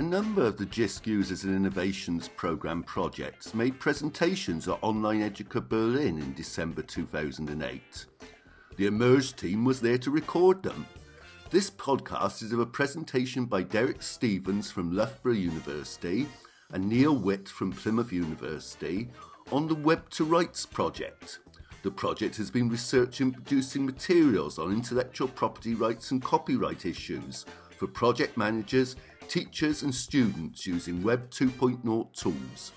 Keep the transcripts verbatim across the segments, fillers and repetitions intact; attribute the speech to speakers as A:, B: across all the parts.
A: number of the JISC Users and Innovations Programme projects made presentations at Online Educa Berlin in December two thousand eight. The eMERGE team was there to record them. This podcast is of a presentation by Derek Stevens from Loughborough University and Neil Witt from Plymouth University on the Web to Rights project. The project has been researching and producing materials on intellectual property rights and copyright issues for project managers, teachers and students using Web two point oh tools.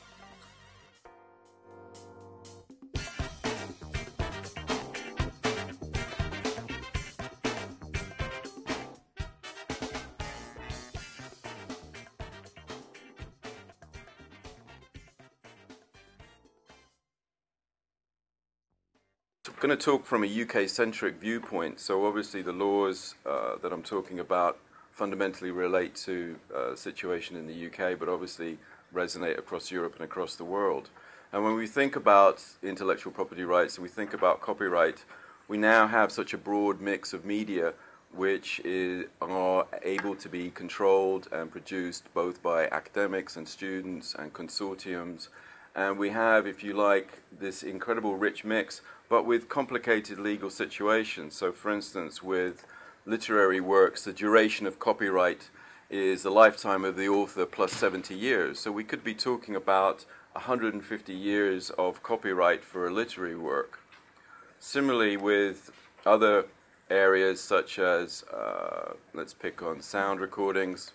B: I'm going to talk from a U K-centric viewpoint. So obviously the laws uh, that I'm talking about fundamentally relate to a situation in the U K, but obviously resonate across Europe and across the world. And when we think about intellectual property rights and we think about copyright, we now have such a broad mix of media which is, are able to be controlled and produced both by academics and students and consortiums. And we have, if you like, this incredible rich mix, but with complicated legal situations. So for instance, with literary works, the duration of copyright is the lifetime of the author plus seventy years. So we could be talking about one hundred fifty years of copyright for a literary work. Similarly with other areas such as, uh, let's pick on sound recordings.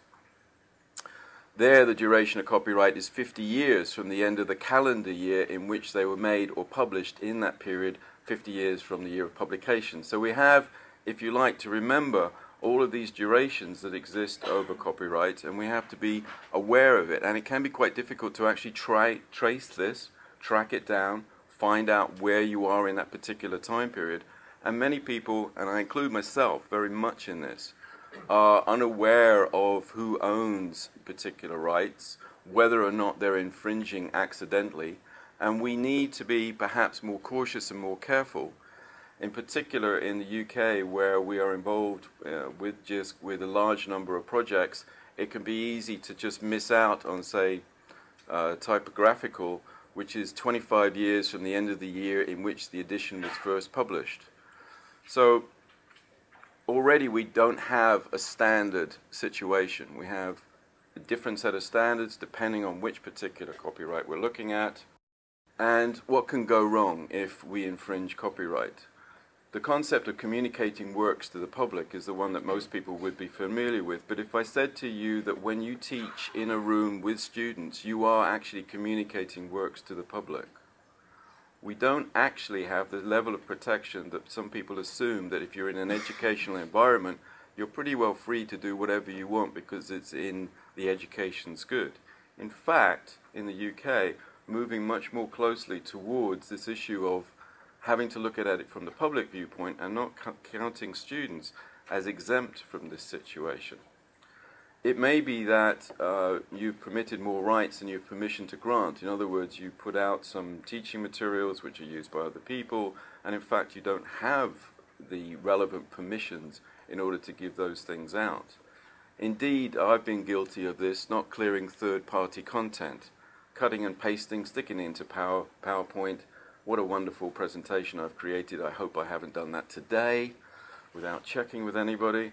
B: There the duration of copyright is fifty years from the end of the calendar year in which they were made or published in that period, fifty years from the year of publication. So we have, if you like, to remember all of these durations that exist over copyright, and we have to be aware of it. And it can be quite difficult to actually try trace this, track it down, find out where you are in that particular time period. And many people, and I include myself very much in this, are unaware of who owns particular rights, whether or not they're infringing accidentally, and we need to be perhaps more cautious and more careful. In particular in the U K, where we are involved uh, with JISC with a large number of projects, it can be easy to just miss out on, say, uh, typographical, which is twenty-five years from the end of the year in which the edition was first published. So already we don't have a standard situation. We have a different set of standards depending on which particular copyright we're looking at and what can go wrong if we infringe copyright. The concept of communicating works to the public is the one that most people would be familiar with, but if I said to you that when you teach in a room with students, you are actually communicating works to the public, we don't actually have the level of protection that some people assume that if you're in an educational environment, you're pretty well free to do whatever you want because it's in the education's good. In fact, in the U K, moving much more closely towards this issue of having to look at it from the public viewpoint and not counting students as exempt from this situation. It may be that uh, you've permitted more rights than you've permission to grant. In other words, you put out some teaching materials which are used by other people, and in fact you don't have the relevant permissions in order to give those things out. Indeed, I've been guilty of this, not clearing third-party content, cutting and pasting, sticking it into Power, PowerPoint. What a wonderful presentation I've created. I hope I haven't done that today without checking with anybody.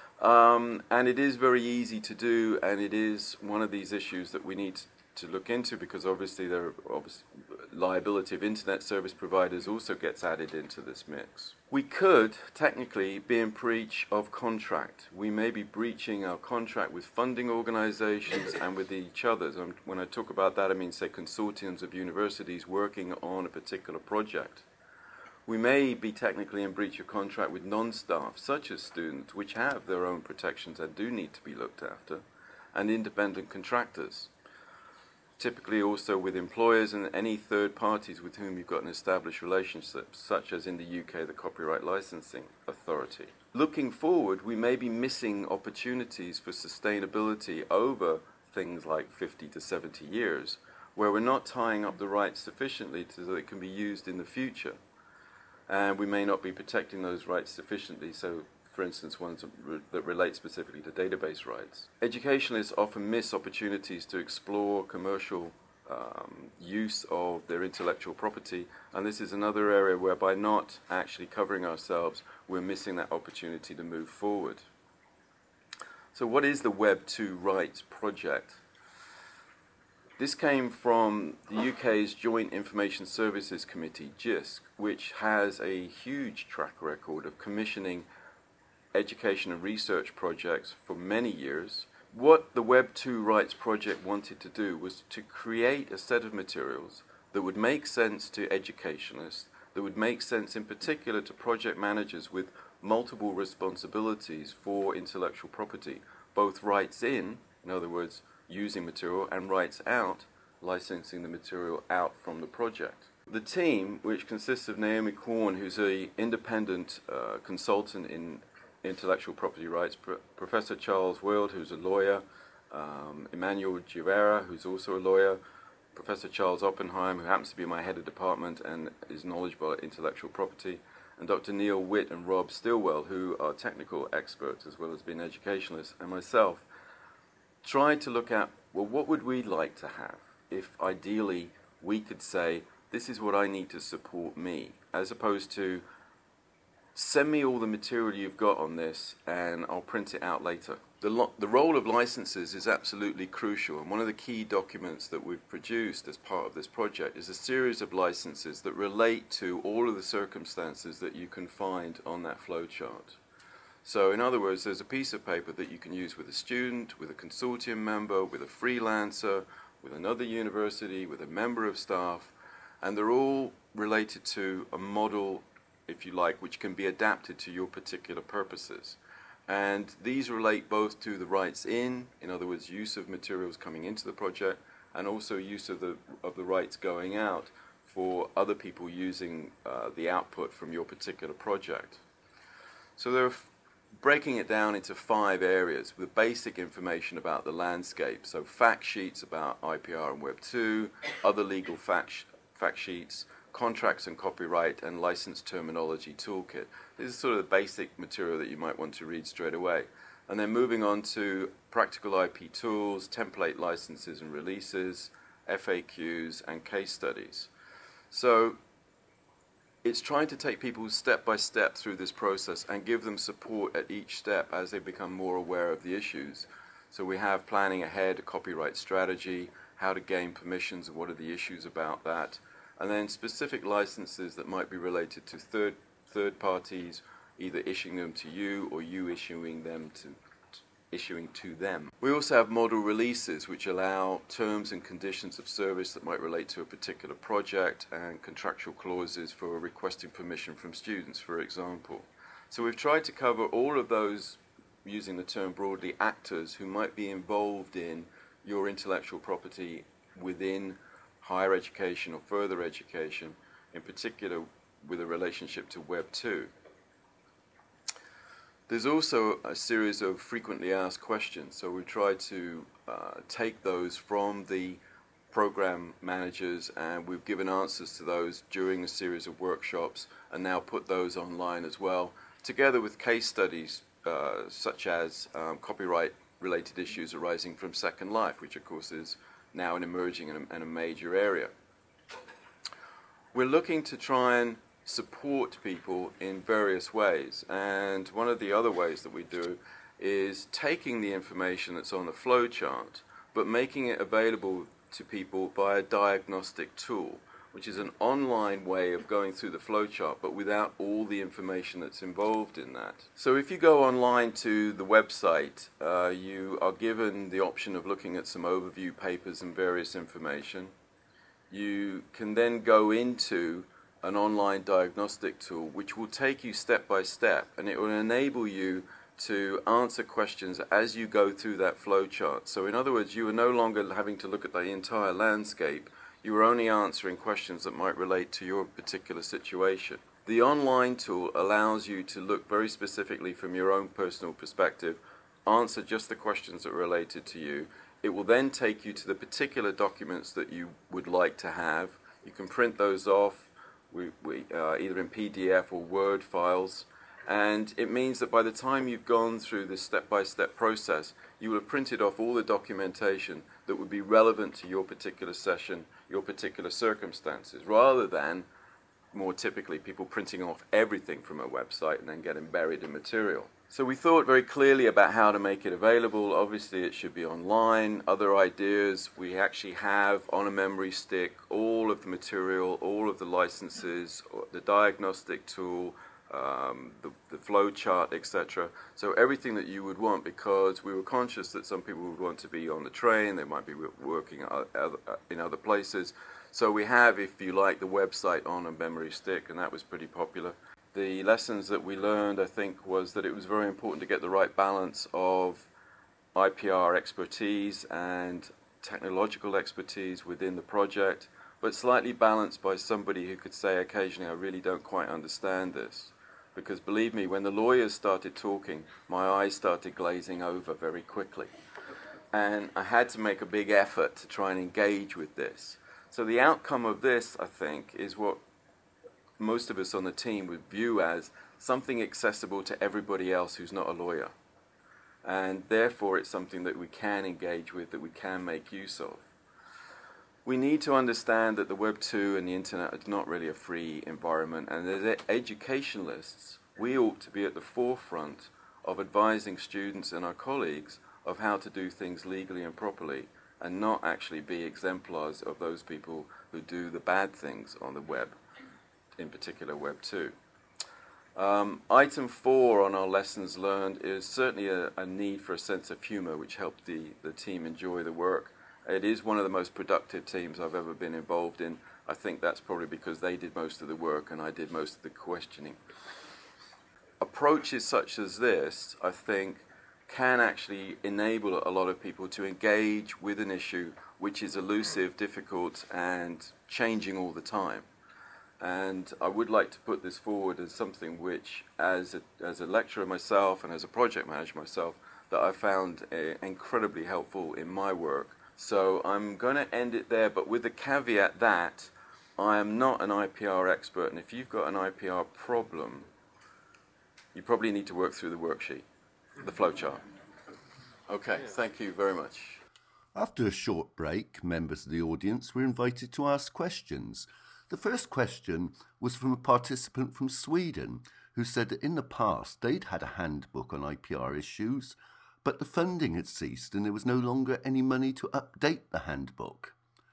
B: Um, and it is very easy to do, and it is one of these issues that we need to look into because obviously the obviously liability of internet service providers also gets added into this mix. We could technically be in breach of contract. We may be breaching our contract with funding organizations and with each other. Um, when I talk about that, I mean, say, consortiums of universities working on a particular project. We may be technically in breach of contract with non-staff, such as students, which have their own protections that do need to be looked after, and independent contractors. Typically also with employers and any third parties with whom you've got an established relationship, such as in the U K, the Copyright Licensing Authority. Looking forward, we may be missing opportunities for sustainability over things like fifty to seventy years, where we're not tying up the rights sufficiently so that it can be used in the future. And we may not be protecting those rights sufficiently, so for instance, ones that, re that relate specifically to database rights. Educationalists often miss opportunities to explore commercial um, use of their intellectual property, and this is another area where by not actually covering ourselves, we're missing that opportunity to move forward. So what is the Web two Rights Project? This came from the U K's Joint Information Services Committee, JISC, which has a huge track record of commissioning education and research projects for many years. What the Web two Rights Project wanted to do was to create a set of materials that would make sense to educationalists, that would make sense in particular to project managers with multiple responsibilities for intellectual property, both rights in, in other words, using material, and rights out, licensing the material out from the project. The team, which consists of Naomi Korn, who's an independent uh, consultant in intellectual property rights, Pro Professor Charles World, who's a lawyer, um, Emmanuel Givera, who's also a lawyer, Professor Charles Oppenheim, who happens to be my head of department and is knowledgeable at intellectual property, and Doctor Neil Witt and Rob Stilwell, who are technical experts as well as being educationalists, and myself, tried to look at, well, what would we like to have if ideally we could say, this is what I need to support me, as opposed to, send me all the material you've got on this and I'll print it out later. The, lo the role of licenses is absolutely crucial, and one of the key documents that we've produced as part of this project is a series of licenses that relate to all of the circumstances that you can find on that flowchart. So in other words, there's a piece of paper that you can use with a student, with a consortium member, with a freelancer, with another university, with a member of staff, and they're all related to a model, if you like, which can be adapted to your particular purposes. And these relate both to the rights in, in other words, use of materials coming into the project, and also use of the, of the rights going out for other people using uh, the output from your particular project. So they're breaking it down into five areas with basic information about the landscape. So fact sheets about I P R and Web two, other legal fact, fact sheets, contracts and copyright, and license terminology toolkit. This is sort of the basic material that you might want to read straight away. And then moving on to practical I P tools, template licenses and releases, F A Qs, and case studies. So it's trying to take people step by step through this process and give them support at each step as they become more aware of the issues. So we have planning ahead, a copyright strategy, how to gain permissions and what are the issues about that, and then specific licenses that might be related to third, third parties, either issuing them to you or you issuing them to issuing to them. We also have model releases, which allow terms and conditions of service that might relate to a particular project, and contractual clauses for requesting permission from students, for example. So we've tried to cover all of those, using the term broadly, actors who might be involved in your intellectual property within higher education or further education, in particular with a relationship to Web two. There's also a series of frequently asked questions, so we try to uh, take those from the program managers, and we've given answers to those during a series of workshops and now put those online as well, together with case studies uh, such as um, copyright related issues arising from Second Life, which of course is now an emerging and a, and a major area. We're looking to try and support people in various ways, and one of the other ways that we do is taking the information that's on the flowchart but making it available to people by a diagnostic tool, which is an online way of going through the flowchart but without all the information that's involved in that. So if you go online to the website, uh, you are given the option of looking at some overview papers and various information. You can then go into an online diagnostic tool which will take you step by step, and it will enable you to answer questions as you go through that flowchart. So in other words, you are no longer having to look at the entire landscape, you are only answering questions that might relate to your particular situation. The online tool allows you to look very specifically from your own personal perspective, answer just the questions that are related to you. It will then take you to the particular documents that you would like to have. You can print those off, We, we, uh, either in P D F or Word files, And it means that by the time you've gone through this step-by-step process, you will have printed off all the documentation that would be relevant to your particular session, your particular circumstances, rather than more typically people printing off everything from a website and then getting buried in material. So we thought very clearly about how to make it available. Obviously it should be online. Other ideas, we actually have on a memory stick all of the material, all of the licenses, the diagnostic tool, um, the, the flow chart, et cetera. So everything that you would want, because we were conscious that some people would want to be on the train, they might be working in other places. So we have, if you like, the website on a memory stick, and that was pretty popular. The lessons that we learned, I think, was that it was very important to get the right balance of I P R expertise and technological expertise within the project, but slightly balanced by somebody who could say occasionally, I really don't quite understand this. Because believe me, when the lawyers started talking, my eyes started glazing over very quickly. And I had to make a big effort to try and engage with this. So the outcome of this, I think, is what most of us on the team would view as something accessible to everybody else who's not a lawyer. And therefore it's something that we can engage with, that we can make use of. We need to understand that the Web two and the Internet is not really a free environment, and as educationalists, we ought to be at the forefront of advising students and our colleagues of how to do things legally and properly, and not actually be exemplars of those people who do the bad things on the web, in particular Web two. Um, item four on our lessons learned is certainly a, a need for a sense of humor, which helped the, the team enjoy the work. It is one of the most productive teams I've ever been involved in. I think that's probably because they did most of the work and I did most of the questioning. Approaches such as this, I think, can actually enable a lot of people to engage with an issue which is elusive, difficult, and changing all the time. And I would like to put this forward as something which, as a, as a lecturer myself and as a project manager myself, that I found uh, incredibly helpful in my work. So I'm going to end it there, but with the caveat that I am not an I P R expert, and if you've got an I P R problem, you probably need to work through the worksheet, the flowchart. Okay, thank you very much.
A: After a short break, members of the audience were invited to ask questions. The first question was from a participant from Sweden who said that in the past they'd had a handbook on I P R issues, but the funding had ceased and there was no longer any money to update the handbook.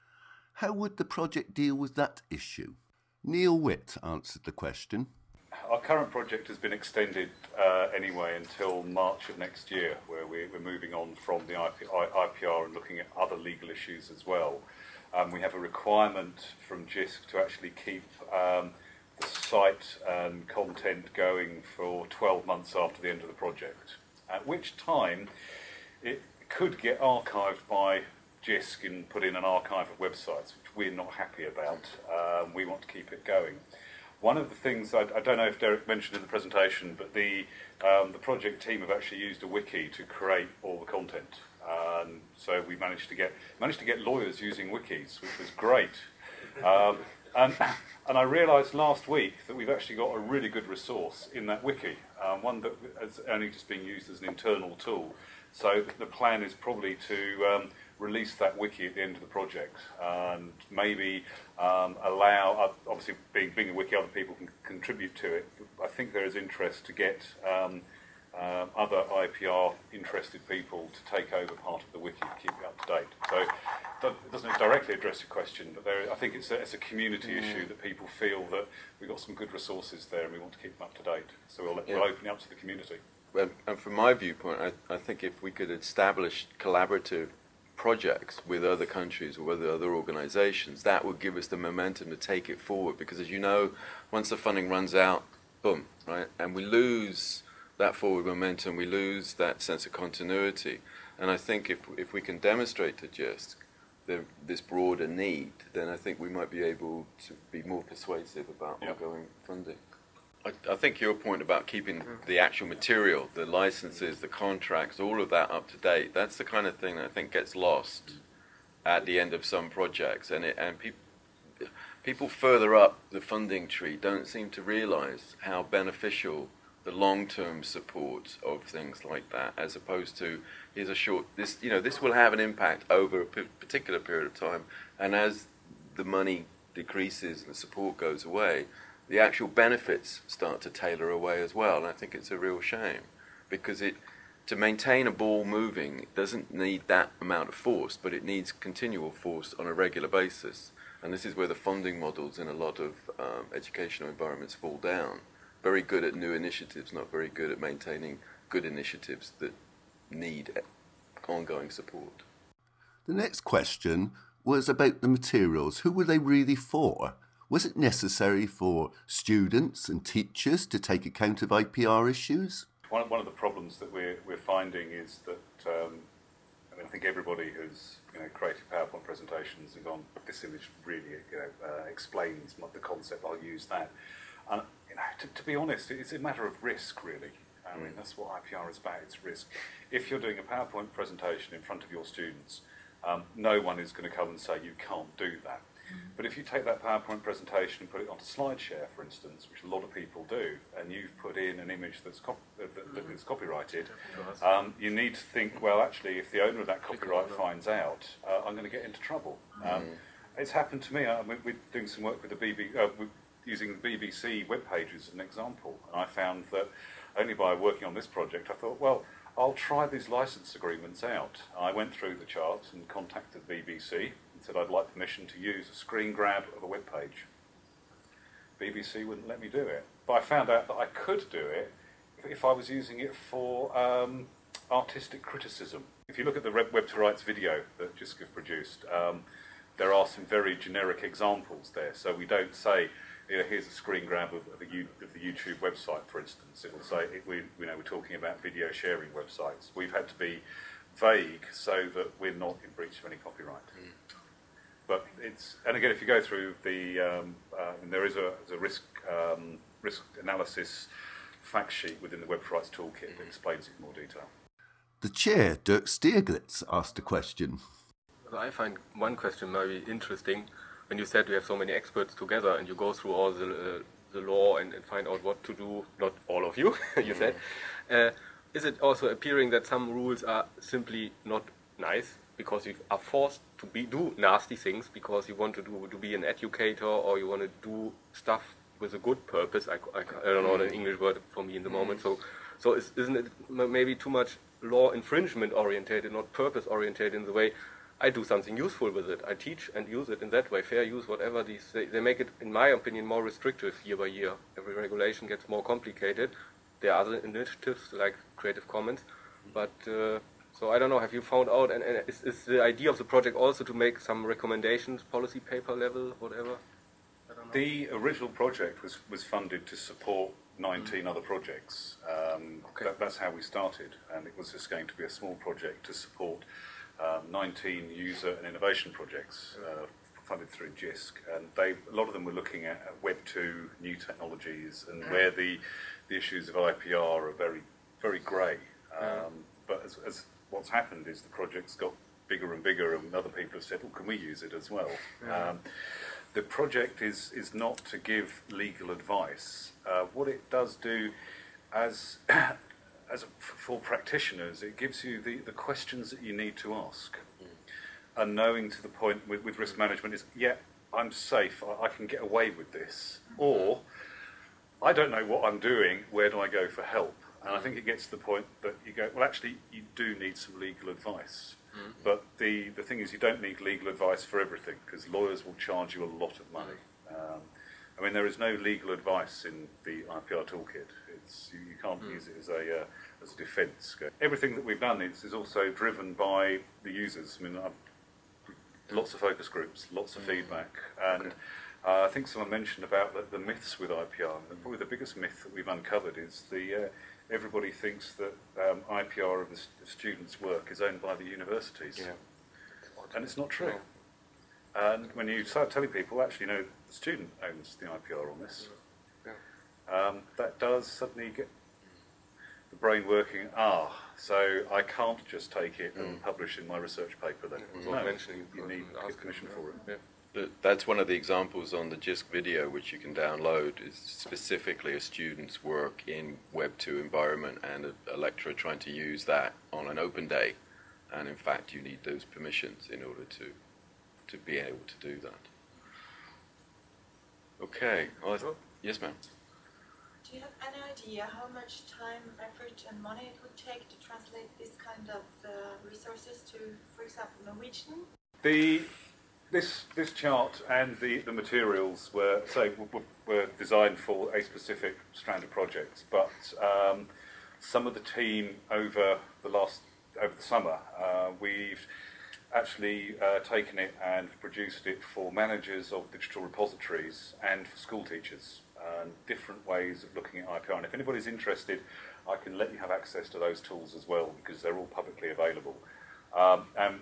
A: How would the project deal with that issue? Neil Witt answered the question.
C: Our current project has been extended uh, anyway until March of next year, where we're, we're moving on from the I P R and looking at other legal issues as well. Um, we have a requirement from JISC to actually keep um, the site and content going for twelve months after the end of the project, at which time it could get archived by JISC and put in an archive of websites, which we're not happy about. Um, we want to keep it going. One of the things, I, I don't know if Derek mentioned in the presentation, but the, um, the project team have actually used a wiki to create all the content. Um, so we managed to get managed to get lawyers using wikis, which was great. Um, and, and I realised last week that we've actually got a really good resource in that wiki, um, one that is only just being used as an internal tool. So the plan is probably to um, release that wiki at the end of the project and maybe um, allow, obviously being, being a wiki, other people can contribute to it. I think there is interest to get um, uh, other I P R interested people to take over part of the wiki to keep it up to date. So it doesn't directly address your question, but there, I think it's a, it's a community mm. issue that people feel that we've got some good resources there and we want to keep them up to date. So we'll, yeah. we'll open it up to the community.
B: Well, and from my viewpoint, I, I think if we could establish collaborative projects with other countries or with other organizations, that would give us the momentum to take it forward, because as you know, once the funding runs out, boom, right, and we lose that forward momentum, we lose that sense of continuity. And I think if if we can demonstrate to JISC the, this broader need, then I think we might be able to be more persuasive about yep. ongoing funding. I, I think your point about keeping the actual material, the licenses, the contracts, all of that up to date, that's the kind of thing that I think gets lost at the end of some projects. And, it, and people, people further up the funding tree don't seem to realize how beneficial the long-term support of things like that, as opposed to here's a short. This you know this will have an impact over a p- particular period of time, and as the money decreases and the support goes away, the actual benefits start to tailor away as well. And I think it's a real shame, because it to maintain a ball moving it doesn't need that amount of force, but it needs continual force on a regular basis. And this is where the funding models in a lot of um, educational environments fall down. Very good at new initiatives, not very good at maintaining good initiatives that need ongoing support.
A: The next question was about the materials. Who were they really for? Was it necessary for students and teachers to take account of I P R issues?
C: One, one of the problems that we're, we're finding is that um, I mean, I think everybody who's you know created PowerPoint presentations and gone, this image really you know uh, explains the concept. I'll use that. And you know, to, to be honest, it's a matter of risk, really. I mean, that's what I P R is about. It's risk. If you're doing a PowerPoint presentation in front of your students, um, no one is going to come and say you can't do that. But if you take that PowerPoint presentation and put it onto SlideShare, for instance, which a lot of people do, and you've put in an image that's, cop- that, that is copyrighted, um, you need to think, well, actually, if the owner of that copyright finds out, uh, I'm going to get into trouble. Um, it's happened to me. I mean, we're doing some work with the B B C, uh, using the B B C web pages as an example, and I found that only by working on this project, I thought, well, I'll try these license agreements out. I went through the charts and contacted the B B C and said I'd like permission to use a screen grab of a web page. B B C wouldn't let me do it. But I found out that I could do it if I was using it for um, artistic criticism. If you look at the Web to Rights video that JISC produced, um, there are some very generic examples there. So we don't say, you know, here's a screen grab of, of, a U, of the YouTube website, for instance. It will say, it, we, you know, we're talking about video sharing websites. We've had to be vague so that we're not in breach of any copyright. Mm. But it's, and again, if you go through the, um, uh, and there is a, a risk um, risk analysis fact sheet within the Web for Rights toolkit mm. that explains it in more detail.
A: The chair, Dirk Stierglitz, asked a question.
D: I find one question very interesting. When you said we have so many experts together and you go through all the, uh, the law and, and find out what to do, not all of you, you mm. said, uh, is it also appearing that some rules are simply not nice because you are forced to be, do nasty things because you want to do to be an educator or you want to do stuff with a good purpose? I, I, I don't know the English word for me in the mm. moment. So, so is, isn't it maybe too much law infringement orientated, not purpose orientated in the way I do something useful with it. I teach and use it in that way. Fair use, whatever these, they, they make it, in my opinion, more restrictive year by year. Every regulation gets more complicated. There are other initiatives like Creative Commons, but uh, so I don't know. Have you found out? And, and is, is the idea of the project also to make some recommendations, policy paper level, whatever? I don't know.
C: The original project was was funded to support nineteen mm. other projects. Um,
D: okay.
C: that, that's how we started, and it was just going to be a small project to support Um, nineteen user and innovation projects uh, funded through JISC, and they a lot of them were looking at, at Web two, new technologies, and where the the issues of I P R are very very grey. Um, but as, as what's happened is the project's got bigger and bigger, and other people have said, "Well, can we use it as well?" Um, the project is is not to give legal advice. Uh, what it does do, as As a, for practitioners, it gives you the, the questions that you need to ask. Mm. And knowing to the point with, with risk management is, yeah, I'm safe, I, I can get away with this. Or, I don't know what I'm doing, where do I go for help? And I think it gets to the point that you go, well, actually, you do need some legal advice. Mm. But the, the thing is, you don't need legal advice for everything, because lawyers will charge you a lot of money. Um, I mean, there is no legal advice in the I P R toolkit. It's, you, you can't mm. use it as a uh, as a defence. Everything that we've done is, is also driven by the users. I mean, I've, lots of focus groups, lots of mm. feedback, and okay. uh, I think someone mentioned about the, the myths with I P R. And probably the biggest myth that we've uncovered is the uh, everybody thinks that um, I P R of the st- students' work is owned by the universities, yeah. and it's not true. No. And when you start telling people, actually, no, the student owns the I P R on this, yeah. um, that does suddenly get the brain working. Ah, so I can't just take it mm. and publish in my research paper then.
D: Yeah,
C: no,
D: mentioning
C: you need to get permission for it.
D: Yeah.
B: That's one of the examples on the JISC video, which you can download, is specifically a student's work in Web two environment and a, a lecturer trying to use that on an open day. And in fact, you need those permissions in order to, to be able to do that. Okay. Well, yes, ma'am.
E: Do you have any idea how much time, effort and money it would take to translate this kind of uh, resources to, for example, Norwegian?
C: The This this chart and the, the materials were say were, were designed for a specific strand of projects, but um, some of the team over the last over the summer uh, we've actually uh, taken it and produced it for managers of digital repositories and for school teachers, and different ways of looking at I P R. And if anybody's interested, I can let you have access to those tools as well, because they're all publicly available. Um, and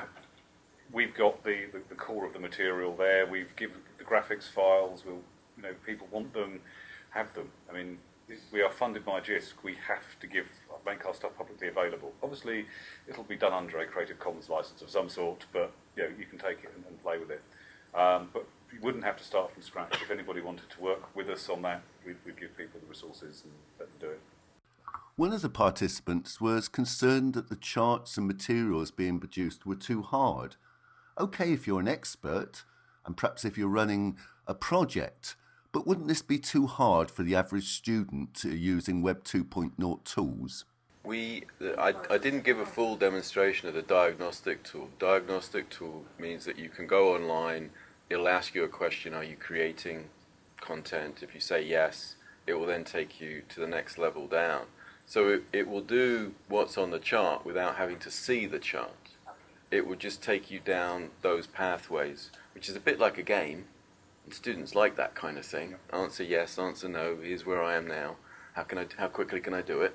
C: We've got the, the, the core of the material there. We've given the graphics files. We'll, you know, people want them, have them. I mean, we are funded by JISC. We have to give make our stuff publicly available. Obviously, it'll be done under a Creative Commons license of some sort, but you know, you can take it and, and play with it. Um, but you wouldn't have to start from scratch. If anybody wanted to work with us on that, we'd, we'd give people the resources and let them do it.
A: One of the participants was concerned that the charts and materials being produced were too hard. Okay, if you're an expert, and perhaps if you're running a project, but wouldn't this be too hard for the average student using Web two point oh tools?
B: We, I, I didn't give a full demonstration of the diagnostic tool. Diagnostic tool means that you can go online, it'll ask you a question, are you creating content? If you say yes, it will then take you to the next level down. So it, it will do what's on the chart without having to see the chart. It will just take you down those pathways, which is a bit like a game. And students like that kind of thing. Answer yes, answer no, here's where I am now. How can I, how quickly can I do it?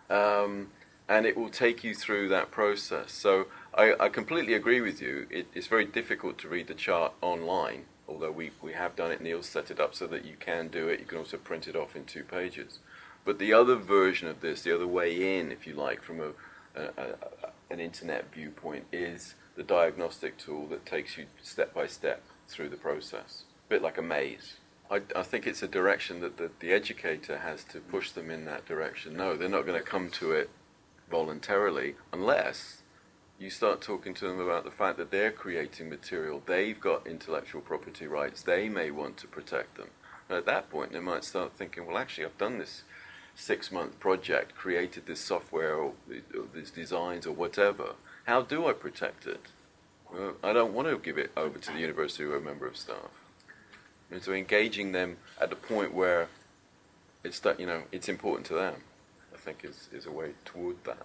B: Um, and it will take you through that process. So I, I completely agree with you. It, it's very difficult to read the chart online, although we, we have done it. Neil's set it up so that you can do it. You can also print it off in two pages. But the other version of this, the other way in, if you like, from a, a, a an internet viewpoint, is the diagnostic tool that takes you step by step through the process. A bit like a maze. I, I think it's a direction that the, the educator has to push them in that direction. No, they're not going to come to it voluntarily unless you start talking to them about the fact that they're creating material, they've got intellectual property rights, they may want to protect them. And at that point they might start thinking, well, actually I've done this six-month project, created this software or, or these designs or whatever. How do I protect it? Well, I don't want to give it over to the university or a member of staff. And so engaging them at the point where it's that, you know, it's important to them, I think is, is a way toward that.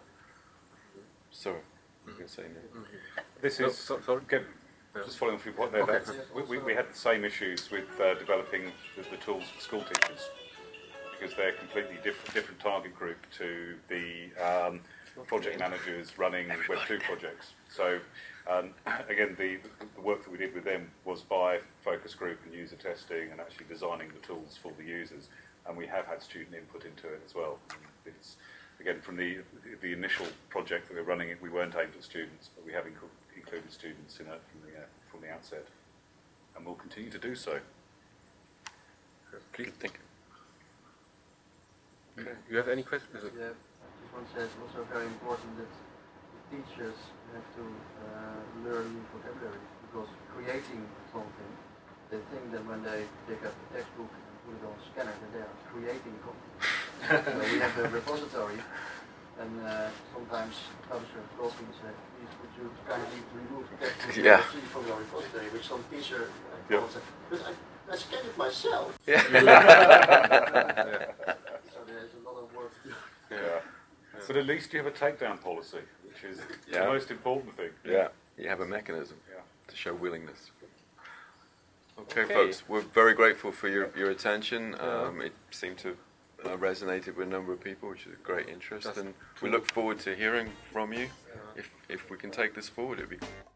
B: So, you can say no.
C: This is,
D: so, sorry.
C: Again, just following up your point there,
D: Okay.
C: that's, we, we, we had the same issues with uh, developing the, the tools for school teachers, because they're completely different, different target group to the um, project managers running Web two projects. So um, again, the, the work that we did with them was by focus group and user testing and actually designing the tools for the users. And we have had student input into it as well. It's, again, from the the initial project that we're running, we weren't aimed at students, but we have inc included students in it from the uh, from the outset, and we'll continue to do so.
B: Please think.
D: Okay. You have any questions?
F: Yeah, just want to say it's also very important that the teachers have to uh, learn new vocabulary, because creating something, they think that when they pick up a textbook and put it on a scanner, that they are creating content. So we have a repository, and uh, sometimes publishers call me and say, please would you kindly remove the textbook
B: Yeah.
F: from your repository, which some teacher uh,
C: Yeah.
F: calls it. But I, I scan it myself.
B: Yeah.
F: So there's a lot of work to do.
C: Yeah. But at least you have a takedown policy, which is
B: Yeah.
C: the most important thing.
B: Yeah, you have a mechanism
C: Yeah.
B: to show willingness. Okay,
D: Okay.
B: folks, we're very grateful for your, your attention. Um, it seemed to uh, resonated with a number of people, which is a great interest,
D: Just
B: and we look forward to hearing from you. If, if we can take this forward, it'd be